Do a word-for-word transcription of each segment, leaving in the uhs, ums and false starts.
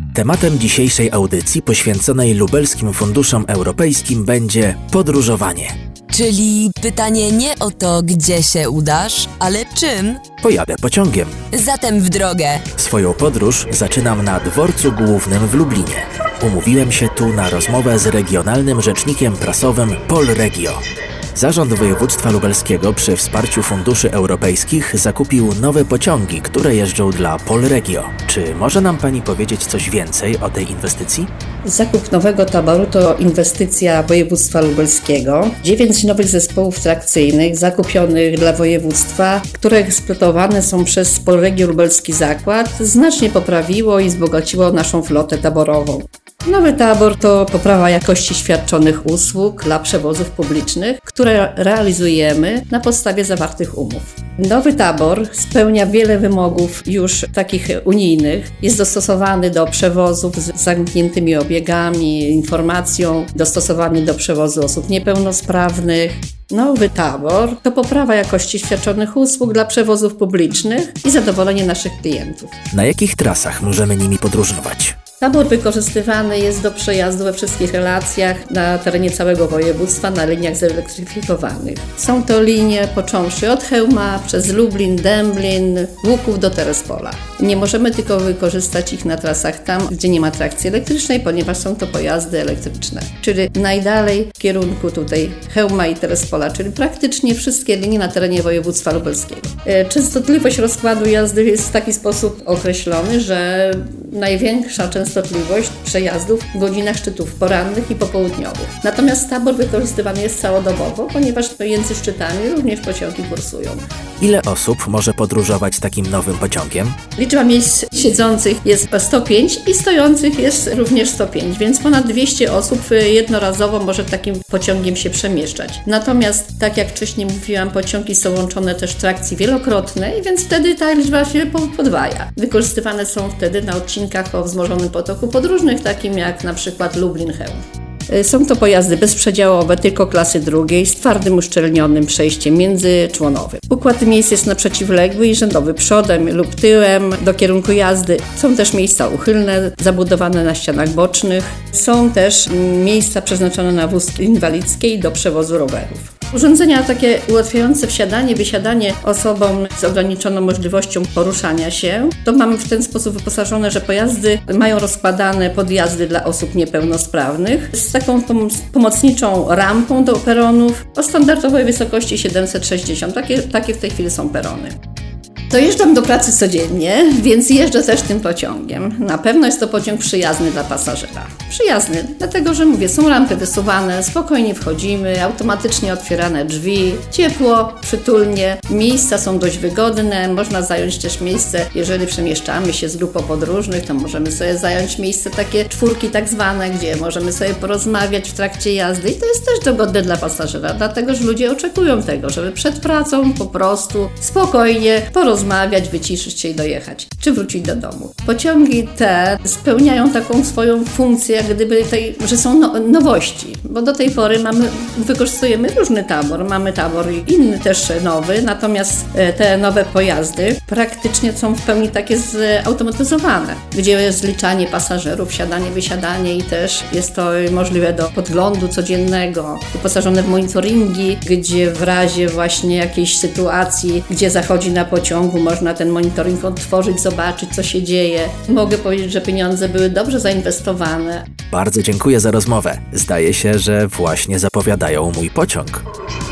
Tematem dzisiejszej audycji poświęconej lubelskim funduszom europejskim będzie podróżowanie. Czyli pytanie nie o to, gdzie się udasz, ale czym? Pojadę pociągiem. Zatem w drogę. Swoją podróż zaczynam na dworcu głównym w Lublinie. Umówiłem się tu na rozmowę z regionalnym rzecznikiem prasowym Polregio. Zarząd Województwa Lubelskiego przy wsparciu funduszy europejskich zakupił nowe pociągi, które jeżdżą dla Polregio. Czy może nam Pani powiedzieć coś więcej o tej inwestycji? Zakup nowego taboru to inwestycja województwa lubelskiego. Dziewięć nowych zespołów trakcyjnych zakupionych dla województwa, które eksploatowane są przez Polregio Lubelski Zakład, znacznie poprawiło i wzbogaciło naszą flotę taborową. Nowy tabor to poprawa jakości świadczonych usług dla przewozów publicznych, które realizujemy na podstawie zawartych umów. Nowy tabor spełnia wiele wymogów już takich unijnych. Jest dostosowany do przewozów z zamkniętymi obiegami, informacją, dostosowany do przewozu osób niepełnosprawnych. Nowy tabor to poprawa jakości świadczonych usług dla przewozów publicznych i zadowolenie naszych klientów. Na jakich trasach możemy nimi podróżować? Tabor wykorzystywany jest do przejazdu we wszystkich relacjach na terenie całego województwa na liniach zelektryfikowanych. Są to linie począwszy od Chełma przez Lublin, Dęblin, Łuków do Terespola. Nie możemy tylko wykorzystać ich na trasach tam, gdzie nie ma trakcji elektrycznej, ponieważ są to pojazdy elektryczne. Czyli najdalej w kierunku tutaj Chełma i Terespola, czyli praktycznie wszystkie linie na terenie województwa lubelskiego. Częstotliwość rozkładu jazdy jest w taki sposób określony, że największa częstotliwość przejazdów w godzinach szczytów porannych i popołudniowych. Natomiast tabor wykorzystywany jest całodobowo, ponieważ między szczytami również pociągi kursują. Ile osób może podróżować takim nowym pociągiem? Liczba miejsc siedzących jest sto pięć i stojących jest również sto pięć, więc ponad dwieście osób jednorazowo może takim pociągiem się przemieszczać. Natomiast, tak jak wcześniej mówiłam, pociągi są łączone też w trakcji wielokrotnej, więc wtedy ta liczba się podwaja. Wykorzystywane są wtedy na odcinkach o wzmożonym potoku podróżnych, takim jak na przykład Lublin-Chełm. Są to pojazdy bezprzedziałowe, tylko klasy drugiej, z twardym uszczelnionym przejściem międzyczłonowym. Układ miejsc jest na przeciwległy i rzędowy przodem lub tyłem do kierunku jazdy. Są też miejsca uchylne, zabudowane na ścianach bocznych. Są też miejsca przeznaczone na wózki inwalidzkie i do przewozu rowerów. Urządzenia takie ułatwiające wsiadanie, wysiadanie osobom z ograniczoną możliwością poruszania się, to mamy w ten sposób wyposażone, że pojazdy mają rozkładane podjazdy dla osób niepełnosprawnych z taką pomocniczą rampą do peronów o standardowej wysokości siedemset sześćdziesiąt. Takie, takie w tej chwili są perony. Dojeżdżam do pracy codziennie, więc jeżdżę też tym pociągiem. Na pewno jest to pociąg przyjazny dla pasażera. Przyjazny, dlatego że mówię, są rampy wysuwane, spokojnie wchodzimy, automatycznie otwierane drzwi, ciepło, przytulnie, miejsca są dość wygodne, można zająć też miejsce, jeżeli przemieszczamy się z grupą podróżnych, to możemy sobie zająć miejsce takie czwórki tak zwane, gdzie możemy sobie porozmawiać w trakcie jazdy i to jest też dogodne dla pasażera, dlatego że ludzie oczekują tego, żeby przed pracą po prostu spokojnie porozmawiać, rozmawiać, wyciszyć się i dojechać, czy wrócić do domu. Pociągi te spełniają taką swoją funkcję, jak gdyby tej, że są no, nowości, bo do tej pory mamy, wykorzystujemy różny tabor, mamy tabor inny też nowy, natomiast te nowe pojazdy praktycznie są w pełni takie zautomatyzowane, gdzie jest zliczanie pasażerów, siadanie, wysiadanie i też jest to możliwe do podglądu codziennego, wyposażone w monitoringi, gdzie w razie właśnie jakiejś sytuacji, gdzie zachodzi na pociągu, można ten monitoring otworzyć, zobaczyć, co się dzieje. Mogę powiedzieć, że pieniądze były dobrze zainwestowane. Bardzo dziękuję za rozmowę. Zdaje się, że właśnie zapowiadają mój pociąg.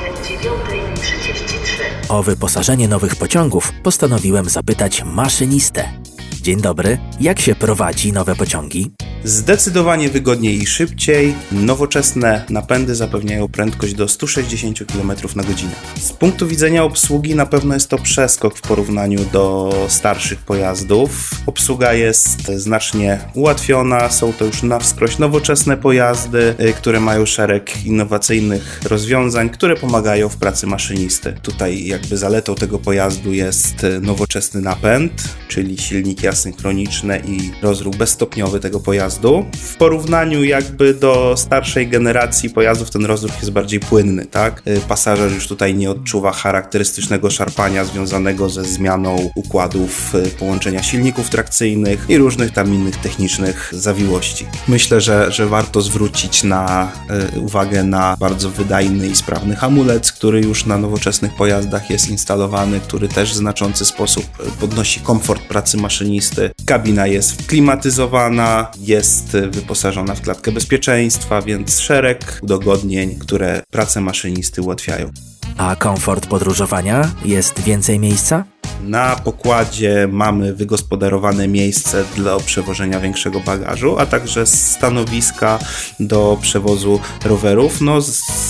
O wyposażenie nowych pociągów postanowiłem zapytać maszynistę. Dzień dobry. Jak się prowadzi nowe pociągi? Zdecydowanie wygodniej i szybciej. Nowoczesne napędy zapewniają prędkość do sto sześćdziesiąt kilometrów na godzinę. Z punktu widzenia obsługi na pewno jest to przeskok w porównaniu do starszych pojazdów. Obsługa jest znacznie ułatwiona, są to już na wskroś nowoczesne pojazdy, które mają szereg innowacyjnych rozwiązań, które pomagają w pracy maszynisty. Tutaj jakby zaletą tego pojazdu jest nowoczesny napęd, czyli silniki asynchroniczne i rozruch bezstopniowy tego pojazdu. pojazdu. W porównaniu jakby do starszej generacji pojazdów ten rozruch jest bardziej płynny, tak? Pasażer już tutaj nie odczuwa charakterystycznego szarpania związanego ze zmianą układów połączenia silników trakcyjnych i różnych tam innych technicznych zawiłości. Myślę, że, że warto zwrócić na y, uwagę na bardzo wydajny i sprawny hamulec, który już na nowoczesnych pojazdach jest instalowany, który też w znaczący sposób podnosi komfort pracy maszynisty. Kabina jest klimatyzowana, jest wyposażona w klatkę bezpieczeństwa, więc szereg udogodnień, które pracę maszynisty ułatwiają. A komfort podróżowania? Jest więcej miejsca? Na pokładzie mamy wygospodarowane miejsce dla przewożenia większego bagażu, a także stanowiska do przewozu rowerów. No,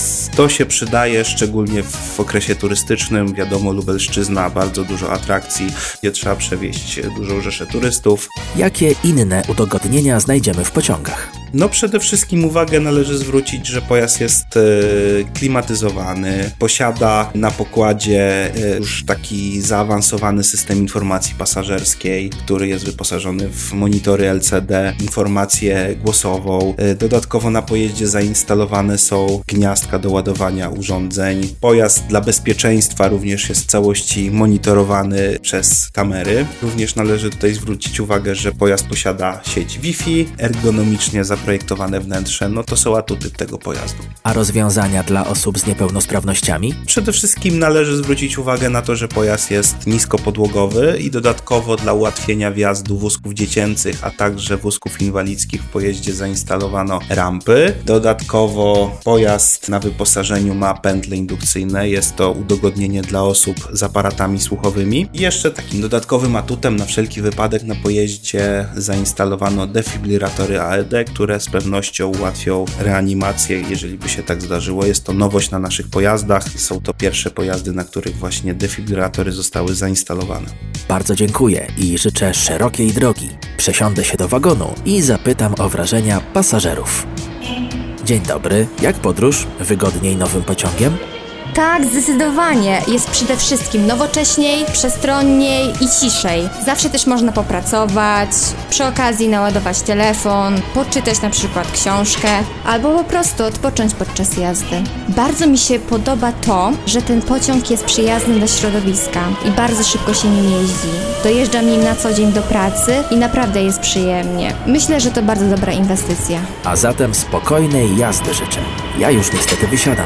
to się przydaje szczególnie w okresie turystycznym. Wiadomo, Lubelszczyzna, bardzo dużo atrakcji, gdzie trzeba przewieźć dużą rzeszę turystów. Jakie inne udogodnienia znajdziemy w pociągach? No przede wszystkim uwagę należy zwrócić, że pojazd jest e, klimatyzowany, posiada na pokładzie e, już taki zaawansowany system informacji pasażerskiej, który jest wyposażony w monitory L C D, informację głosową. E, dodatkowo na pojeździe zainstalowane są gniazdka do ładowania urządzeń. Pojazd dla bezpieczeństwa również jest w całości monitorowany przez kamery. Również należy tutaj zwrócić uwagę, że pojazd posiada sieć Wi-Fi, ergonomicznie zaprojektowane wnętrze, no to są atuty tego pojazdu. A rozwiązania dla osób z niepełnosprawnościami? Przede wszystkim należy zwrócić uwagę na to, że pojazd jest niskopodłogowy i dodatkowo dla ułatwienia wjazdu wózków dziecięcych, a także wózków inwalidzkich w pojeździe zainstalowano rampy. Dodatkowo pojazd na wyposażeniu ma pętle indukcyjne, jest to udogodnienie dla osób z aparatami słuchowymi. I jeszcze takim dodatkowym atutem na wszelki wypadek na pojeździe zainstalowano defibrylatory A E D, które z pewnością ułatwią reanimację, jeżeli by się tak zdarzyło. Jest to nowość na naszych pojazdach. Są to pierwsze pojazdy, na których właśnie defibrylatory zostały zainstalowane. Bardzo dziękuję i życzę szerokiej drogi. Przesiądę się do wagonu i zapytam o wrażenia pasażerów. Dzień dobry, jak podróż? Wygodniej nowym pociągiem? Tak, zdecydowanie. Jest przede wszystkim nowocześniej, przestronniej i ciszej. Zawsze też można popracować, przy okazji naładować telefon, poczytać na przykład książkę, albo po prostu odpocząć podczas jazdy. Bardzo mi się podoba to, że ten pociąg jest przyjazny dla środowiska i bardzo szybko się nim jeździ. Dojeżdżam nim na co dzień do pracy i naprawdę jest przyjemnie. Myślę, że to bardzo dobra inwestycja. A zatem spokojnej jazdy życzę. Ja już niestety wysiadam.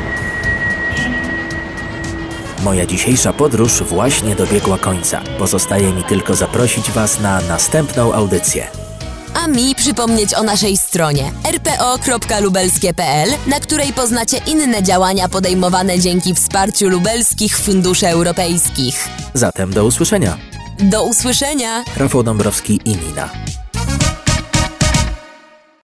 Moja dzisiejsza podróż właśnie dobiegła końca. Pozostaje mi tylko zaprosić Was na następną audycję. A mi przypomnieć o naszej stronie er pe o kropka lubelskie kropka pe el, na której poznacie inne działania podejmowane dzięki wsparciu lubelskich funduszy europejskich. Zatem do usłyszenia. Do usłyszenia! Rafał Dąbrowski i Nina.